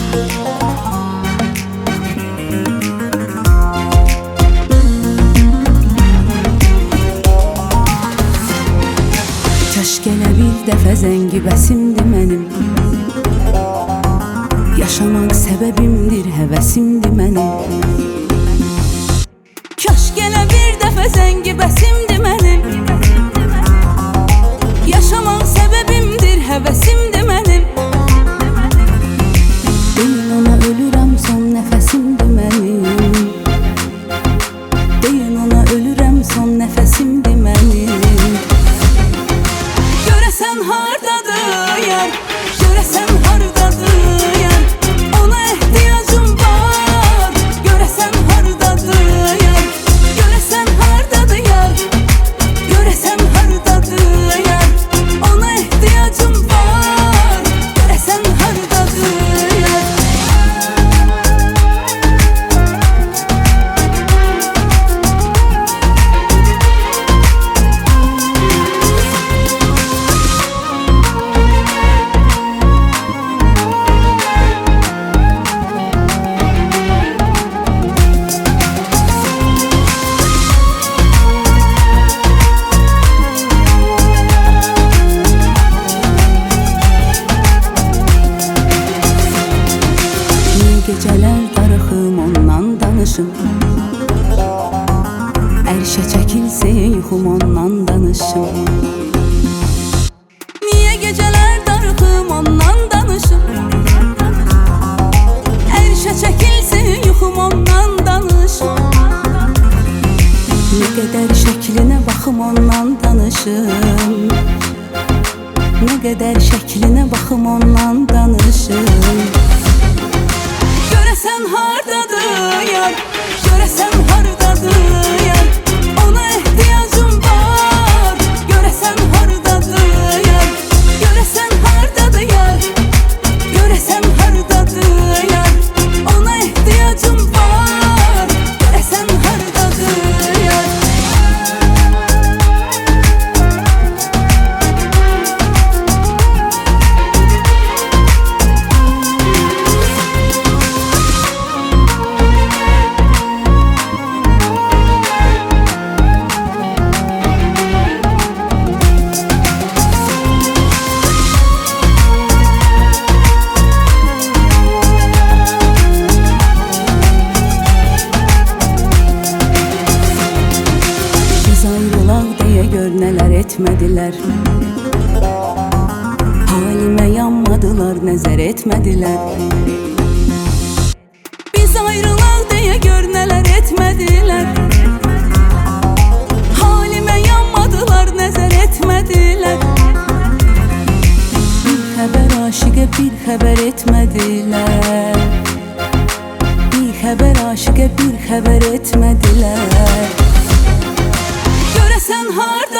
Kaş gələ bir dəfə zəngi bəsimdir mənim. Yaşamaq səbəbimdir, həvəsimdir mənim. Kaş gələ bir dəfə zəngi bəsimdir mənim. Yaşamaq səbəbimdir, həvəsimdir mənim. Deyin ona ölürəm, son nəfəsimdir mənim. Deyin ona ölürəm, son nəfəsimdir mənim. Görəsən hardadır yar, görəsən hardadır yar, ona ehtiyacım var. Görəsən hardadır yar, görəsən hardadır yar, görəsən hardadır yar, ona ehtiyacım var. Görəsən hardadır yar. Gecələr darıxım, ondan danışım. Ərşə çəkilsə yuxum, ondan danışım. Niyə gecələr darıxım, ondan danışım. Ərşə çəkilsə yuxum, ondan danışım. Nə qədər şəklinə baxım, ondan danışım. Nə qədər şəklinə baxım, ondan danışım. Görəsən hardadır yar, görəsən hardadır yar, ona ehtiyacım var. Görəsən hardadır yar, görəsən hardadır yar, görəsən hardadır yar, ona ehtiyacım var. Görəsən hardadır yar. Gör nələr etmədilər, halimə yanmadılar, nəzər etmədilər. Biz ayrılaq deyə gör nələr etmədilər, halimə yanmadılar, nəzər etmədilər. Bir xəbər aşiqə bir xəbər etmədilər, bir xəbər aşiqə bir xəbər etmədilər. Görəsən harda